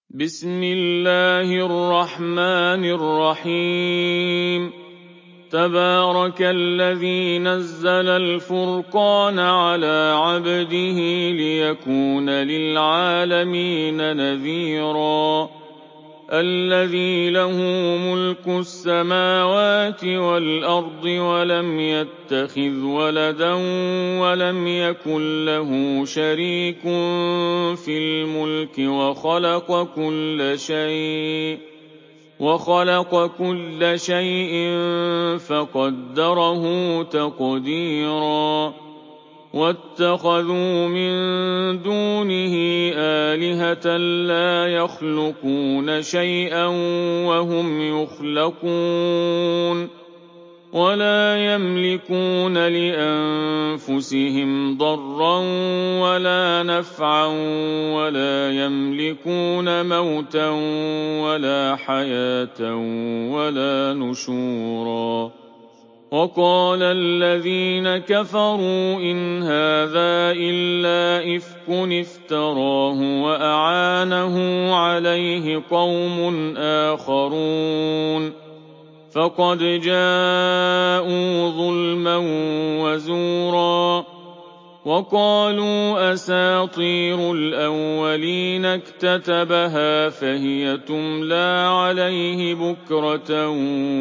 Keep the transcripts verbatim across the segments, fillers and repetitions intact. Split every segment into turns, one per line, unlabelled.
بسم الله الرحمن الرحيم تبارك الذي نزل الفرقان على عبده ليكون للعالمين نذيرا الذي له ملك السماوات والأرض ولم يتخذ ولدا ولم يكن له شريك في الملك وخلق كل شيء وخلق كل شيء فقدره تقديرا واتخذوا من دونه آلهة لا يخلقون شيئا وهم يخلقون ولا يملكون لأنفسهم ضرا ولا نفعا ولا يملكون موتا ولا حياة ولا نشورا وقال الذين كفروا إن هذا إلا إفك افتراه وأعانه عليه قوم آخرون فقد جاءوا ظلما وزورا وقالوا أساطير الأولين اكتتبها فهي تملى عليه بكرة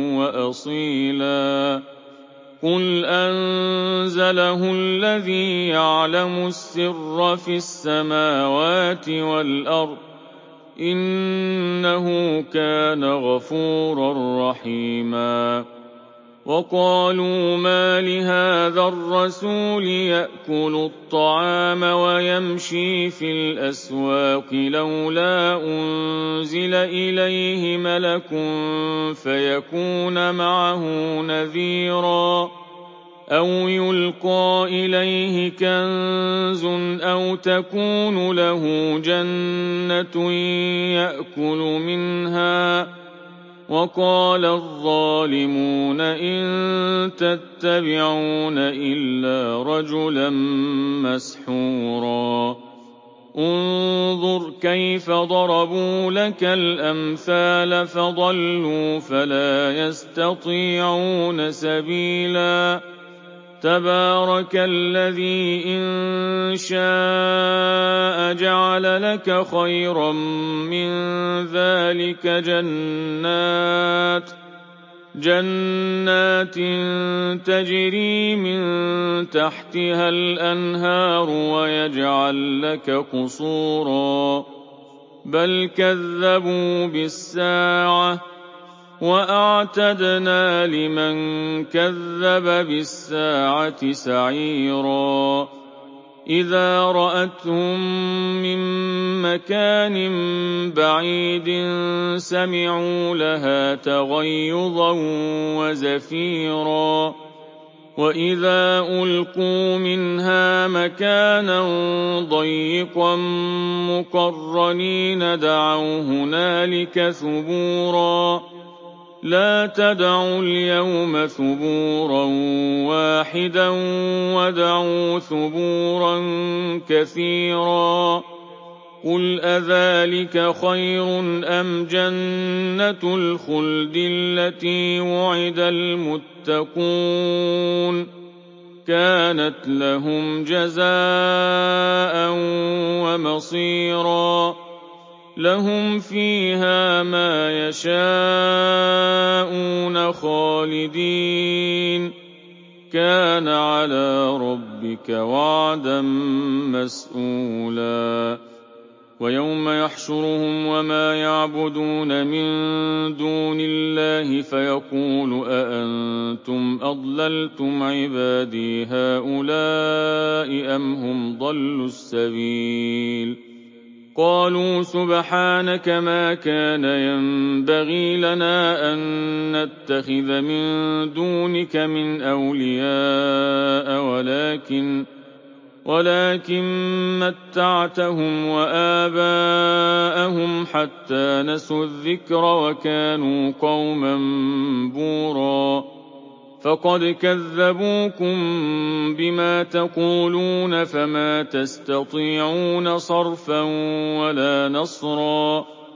وأصيلا قل أنزله الذي يعلم السر في السماوات والأرض إنه كان غفورا رحيما وقالوا ما لهذا الرسول يأكل الطعام ويمشي في الأسواق لولا أنزل إليه ملك فيكون معه نذيرا أو يلقى إليه كنز أو تكون له جنة يأكل منها وقال الظالمون إن تتبعون إلا رجلا مسحورا انظر كيف ضربوا لك الأمثال فضلوا فلا يستطيعون سبيلا تبارك الذي إن شاء جعل لك خيرا من ذلك جنات جنات تجري من تحتها الأنهار ويجعل لك قصورا بل كذبوا بالساعة وأعتدنا لمن كذب بالساعة سعيرا إذا رأتهم من مكان بعيد سمعوا لها تغيظا وزفيرا وإذا ألقوا منها مكانا ضيقا مقرنين دعوا هنالك ثبورا لا تدعوا اليوم ثبورا واحدا وادعوا ثبورا كثيرا قل أذلك خير أم جنة الخلد التي وعد المتقون كانت لهم جزاء ومصيرا لهم فيها ما يشاءون خالدين كان على ربك وعدا مسئولا ويوم يحشرهم وما يعبدون من دون الله فيقول أأنتم أضللتم عبادي هؤلاء أم هم ضلوا السبيل قالوا سبحانك ما كان ينبغي لنا أن نتخذ من دونك من أولياء ولكن ولكن متعتهم وآباءهم حتى نسوا الذكر وكانوا قوما بورا فقد كذبوكم بما تقولون فما تستطيعون صرفا ولا نصرا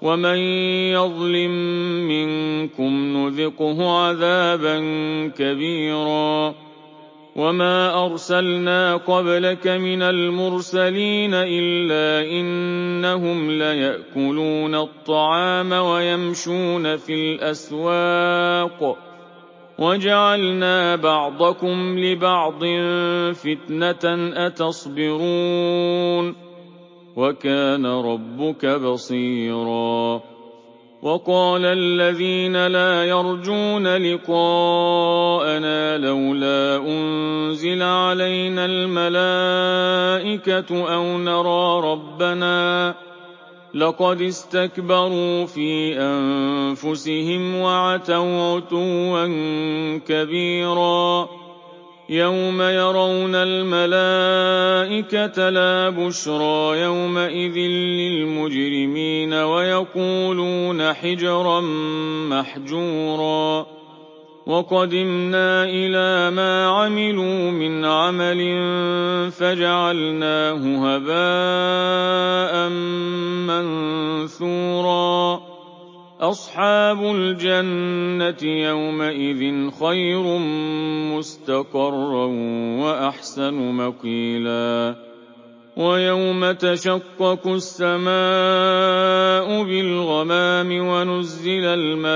ومن يظلم منكم نذقه عذابا كبيرا وما أرسلنا قبلك من المرسلين إلا إنهم ليأكلون الطعام ويمشون في الأسواق وجعلنا بعضكم لبعض فتنة أتصبرون وكان ربك بصيرا وقال الذين لا يرجون لقاءنا لولا أنزل علينا الملائكة أو نرى ربنا لقد استكبروا في أنفسهم وعتوا عتوا كبيرا يوم يرون الملائكة لا بشرى يومئذ للمجرمين ويقولون حجرا محجورا وقدمنا إلى ما عملوا من عمل فجعلناه هباء منثورا أصحاب الجنة يومئذ خير مستقرا وأحسن مقيلا ويوم تشقق السماء بالغمام ونزل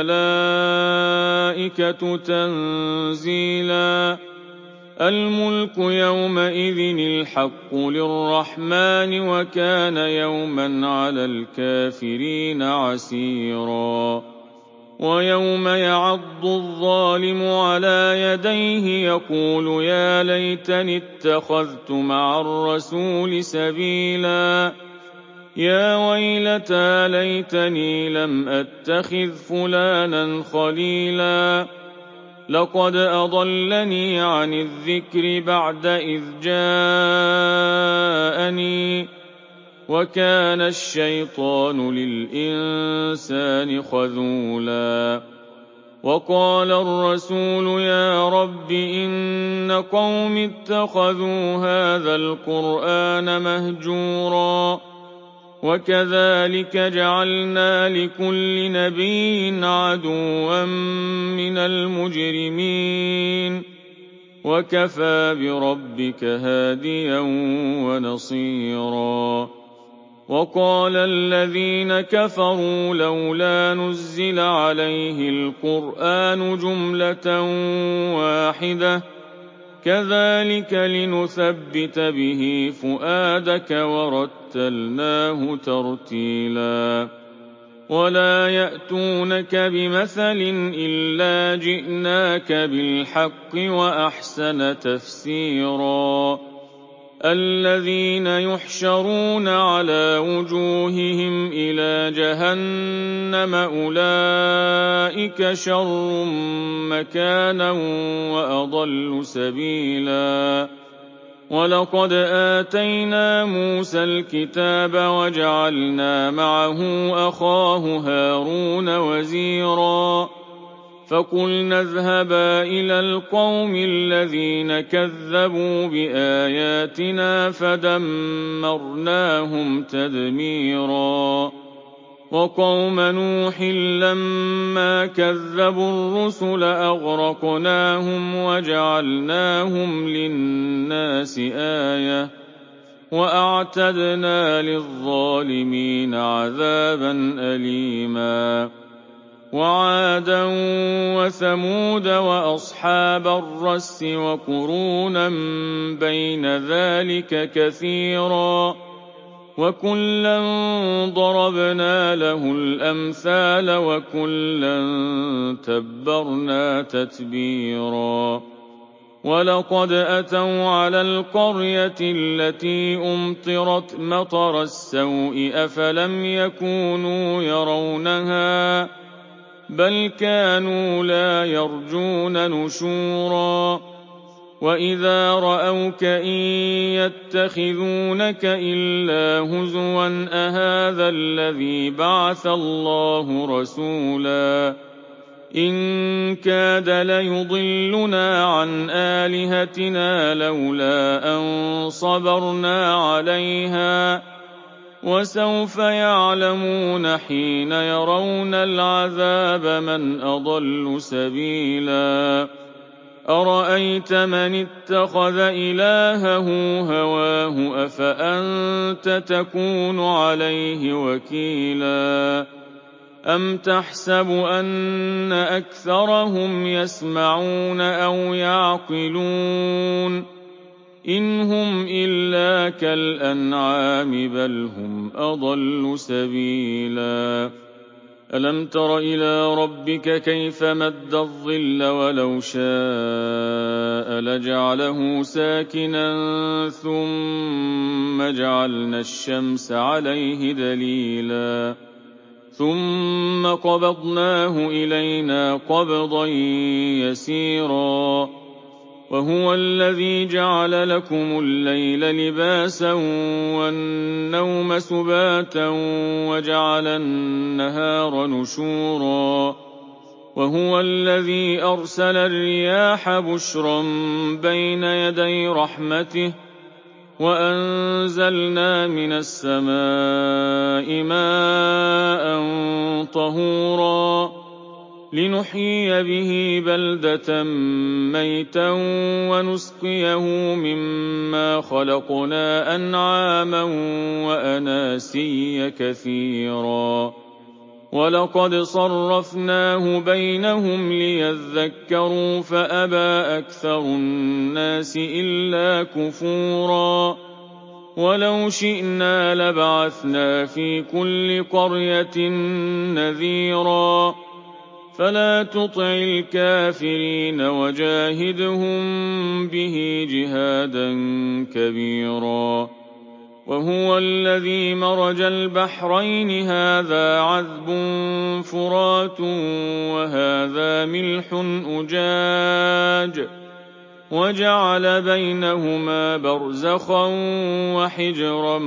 الملائكة تنزيلا الملك يومئذ الحق للرحمن وكان يوما على الكافرين عسيرا ويوم يعض الظالم على يديه يقول يا ليتني اتخذت مع الرسول سبيلا يا ويلتى ليتني لم أتخذ فلانا خليلا لقد أضلني عن الذكر بعد إذ جاءني وكان الشيطان للإنسان خذولا وقال الرسول يا رب إن قوم اتخذوا هذا القرآن مهجورا وكذلك جعلنا لكل نبي عدوا من المجرمين وكفى بربك هاديا ونصيرا وقال الذين كفروا لولا نزل عليه القرآن جملة واحدة كذلك لنثبت به فؤادك ورتلناه ترتيلا ولا يأتونك بمثل إلا جئناك بالحق وأحسن تفسيرا الذين يحشرون على وجوههم إلى جهنم أولئك شر مكانا وأضل سبيلا ولقد آتينا موسى الكتاب وجعلنا معه أخاه هارون وزيرا فقلنا اذهبا إلى القوم الذين كذبوا بآياتنا فدمرناهم تدميرا وقوم نوح لما كذبوا الرسل أغرقناهم وجعلناهم للناس آية وأعتدنا للظالمين عذابا أليما وعادا وثمود وأصحاب الرس وقرونا بين ذلك كثيرا وكلا ضربنا له الأمثال وكلا تبرنا تتبيرا ولقد أتوا على القرية التي أمطرت مطر السوء أفلم يكونوا يرونها بل كانوا لا يرجون نشورا وإذا رأوك إن يتخذونك إلا هزوا أهذا الذي بعث الله رسولا إن كاد ليضلنا عن آلهتنا لولا أن صبرنا عليها وَسَوْفَ يَعْلَمُونَ حِينَ يَرَوْنَ الْعَذَابَ مَنْ أَضَلُّ سَبِيلًا أَرَأَيْتَ مَنِ اتَّخَذَ إِلَٰهَهُ هَوَاهُ أَفَأَنتَ تَكُونُ عَلَيْهِ وَكِيلًا أَمْ تَحْسَبُ أَنَّ أَكْثَرَهُمْ يَسْمَعُونَ أَوْ يَعْقِلُونَ إِنْ هُمْ إِلَّا كَالْأَنْعَامِ بَلْ هُمْ أَضَلُّ سَبِيلًا أَلَمْ تَرَ إِلَىٰ رَبِّكَ كَيْفَ مَدَّ الظِّلَّ وَلَوْ شَاءَ لَجَعَلَهُ سَاكِنًا ثُمَّ جَعَلْنَا الشَّمْسَ عَلَيْهِ دَلِيلًا ثُمَّ قَبَضْنَاهُ إِلَيْنَا قَبْضًا يَسِيرًا وَهُوَ الَّذِي جَعَلَ لَكُمُ اللَّيْلَ لِبَاسًا وَالنَّوْمَ سُبَاتًا وَجَعَلَ النَّهَارَ نُشُورًا وَهُوَ الَّذِي أَرْسَلَ الرِّيَاحَ بُشْرًا بَيْنَ يَدَيْ رَحْمَتِهِ وَأَنزَلْنَا مِنَ السَّمَاءِ مَاءً طَهُورًا لِنُحْيِيَ بِهِ بَلْدَةً مَّيْتًا وَنُسْقِيَهُ مِمَّا خَلَقْنَا أَنْعَامًا وَأَنَاسِيَّ كَثِيرًا وَلَقَدْ صَرَّفْنَاهُ بَيْنَهُمْ لِيَذَّكَّرُوا فَأَبَىٰ أَكْثَرُ النَّاسِ إِلَّا كُفُورًا وَلَوْ شِئْنَا لَبَعَثْنَا فِي كُلِّ قَرْيَةٍ نَّذِيرًا فَلَا تُطِعِ الْكَافِرِينَ وَجَاهِدْهُم بِهِ جِهَادًا كَبِيرًا وَهُوَ الَّذِي مَرَجَ الْبَحْرَيْنِ هَٰذَا عَذْبٌ فُرَاتٌ وَهَٰذَا مِلْحٌ أُجَاجٌ وَجَعَلَ بَيْنَهُمَا بَرْزَخًا وَحِجْرًا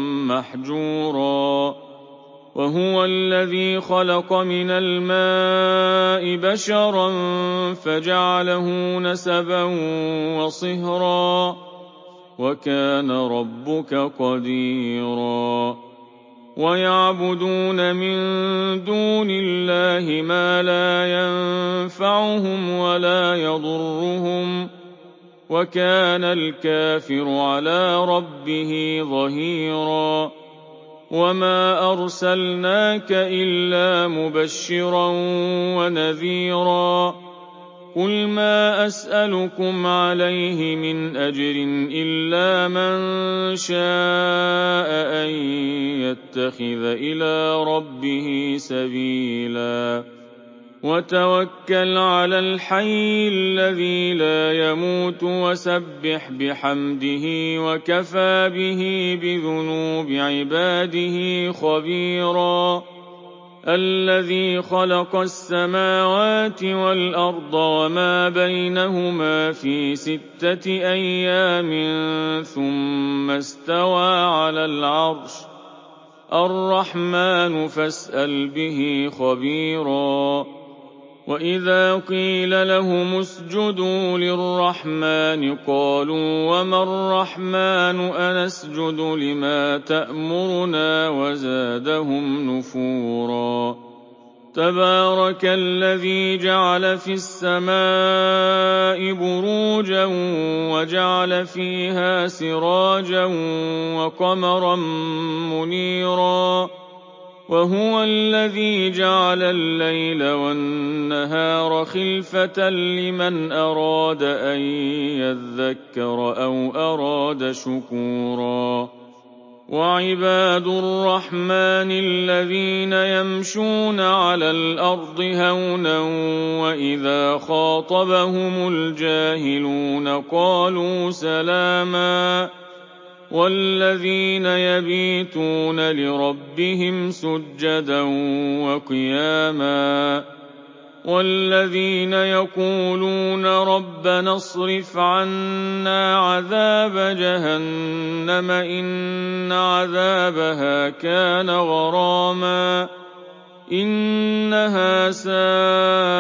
مَّحْجُورًا وَهُوَ الَّذِي خَلَقَ مِنَ الْمَاءِ بَشَرًا فَجَعَلَهُ نَسَبًا وَصِهْرًا وَكَانَ رَبُّكَ قَدِيرًا وَيَعْبُدُونَ مِن دُونِ اللَّهِ مَا لَا يَنفَعُهُمْ وَلَا يَضُرُّهُمْ وَكَانَ الْكَافِرُ عَلَىٰ رَبِّهِ ظَهِيرًا وَمَا أَرْسَلْنَاكَ إِلَّا مُبَشِّرًا وَنَذِيرًا قُلْ مَا أَسْأَلُكُمْ عَلَيْهِ مِنْ أَجْرٍ إِلَّا مَن شَاءَ أَن يَتَّخِذَ إِلَىٰ رَبِّهِ سَبِيلًا وَتَوَكَّلْ عَلَى الْحَيِّ الَّذِي لَا يَمُوتُ وَسَبِّحْ بِحَمْدِهِ وَكَفَىٰ بِهِ بِذُنُوبِ عِبَادِهِ خَبِيرًا الَّذِي خَلَقَ السَّمَاوَاتِ وَالْأَرْضَ وَمَا بَيْنَهُمَا فِي سِتَّةِ أَيَّامٍ ثُمَّ اسْتَوَىٰ عَلَى الْعَرْشِ الرَّحْمَٰنُ فَاسْأَلْ بِهِ خَبِيرًا وَإِذَا قِيلَ لَهُمُ اسْجُدُوا لِلرَّحْمَٰنِ قَالُوا وَمَا الرَّحْمَٰنُ أَنَسْجُدُ لِمَا تَأْمُرُنَا وَزَادَهُمْ نُفُورًا تَبَارَكَ الَّذِي جَعَلَ فِي السَّمَاءِ بُرُوجًا وَجَعَلَ فِيهَا سِرَاجًا وَقَمَرًا مُّنِيرًا وَهُوَ الَّذِي جَعَلَ اللَّيْلَ وَالنَّهَارَ خِلْفَةً لِّمَنْ أَرَادَ أَن يَذَّكَّرَ أَوْ أَرَادَ شُكُورًا وَعِبَادُ الرَّحْمَٰنِ الَّذِينَ يَمْشُونَ عَلَى الْأَرْضِ هَوْنًا وَإِذَا خَاطَبَهُمُ الْجَاهِلُونَ قَالُوا سَلَامًا وَالَّذِينَ يَبِيتُونَ لِرَبِّهِمْ سُجَّدًا وَقِيَامًا وَالَّذِينَ يَقُولُونَ رَبَّنَا اصْرِفْ عَنَّا عَذَابَ جَهَنَّمَ إِنَّ عَذَابَهَا كَانَ غَرَامًا إِنَّهَا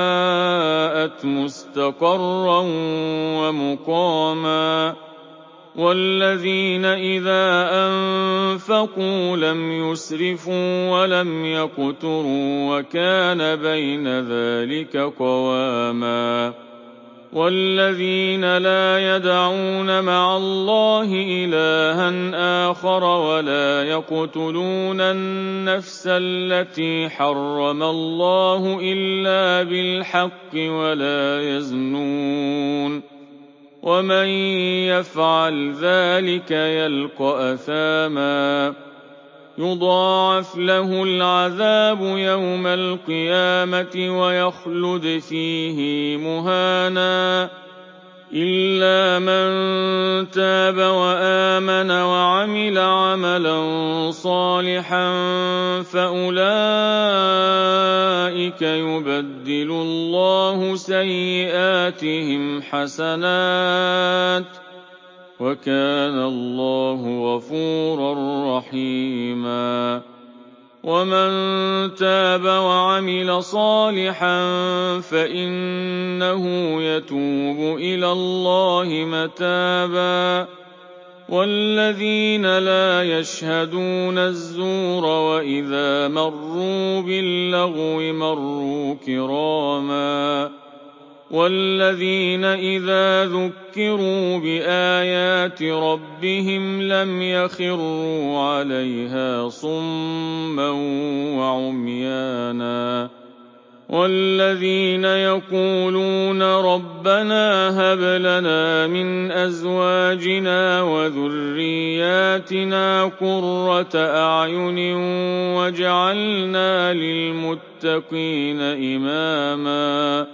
سَاءَتْ مُسْتَقَرًّا وَمُقَامًا وَالَّذِينَ إِذَا أَنفَقُوا لَمْ يُسْرِفُوا وَلَمْ يَقْتُرُوا وَكَانَ بَيْنَ ذَٰلِكَ قَوَامًا وَالَّذِينَ لَا يَدْعُونَ مَعَ اللَّهِ إِلَٰهًا آخَرَ وَلَا يَقْتُلُونَ النَّفْسَ الَّتِي حَرَّمَ اللَّهُ إِلَّا بِالْحَقِّ وَلَا يَزْنُونَ وَمَن يَفْعَلْ ذَٰلِكَ يَلْقَ أَثَامًا يُضَاعَفْ لَهُ الْعَذَابُ يَوْمَ الْقِيَامَةِ وَيَخْلُدْ فِيهِ مُهَانًا إِلَّا مَن تَابَ وَآمَنَ وَعَمِلَ عَمَلًا صَالِحًا فَأُولَٰئِكَ يُبَدِّلُ اللَّهُ سَيِّئَاتِهِمْ حَسَنَاتٍ ۗ وَكَانَ اللَّهُ غَفُورًا رَّحِيمًا وَمَن تَابَ وَعَمِلَ صَالِحًا فَإِنَّهُ يَتُوبُ إِلَى اللَّهِ مَتَابًا وَالَّذِينَ لَا يَشْهَدُونَ الزُّورَ وَإِذَا مَرُّوا بِاللَّغْوِ مَرُّوا كِرَامًا وَالَّذِينَ إِذَا ذُكِّرُوا بِآيَاتِ رَبِّهِمْ لَمْ يَخِرُّوا عَلَيْهَا صُمًّا وَعُمْيَانًا وَالَّذِينَ يَقُولُونَ رَبَّنَا هَبْ لَنَا مِنْ أَزْوَاجِنَا وَذُرِّيَّاتِنَا قُرَّةَ أَعْيُنٍ وَاجْعَلْنَا لِلْمُتَّقِينَ إِمَامًا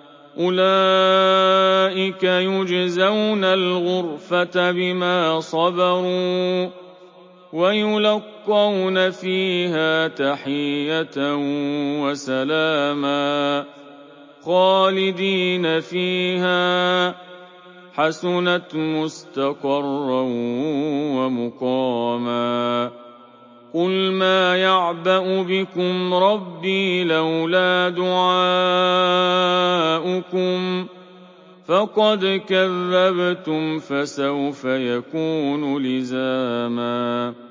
أُولَٰئِكَ يُجْزَوْنَ الْغُرْفَةَ بِمَا صَبَرُوا وَيُلَقَّوْنَ فِيهَا تَحِيَّةً وَسَلَامًا خَالِدِينَ فِيهَا حَسُنَتْ مُسْتَقَرًّا وَمُقَامًا قُلْ مَا يَعْبَأُ بِكُمْ رَبِّي لَوْلَا دُعَاؤُكُمْ فَقَدْ كَذَّبْتُمْ فَسَوْفَ يَكُونُ لِزَامًا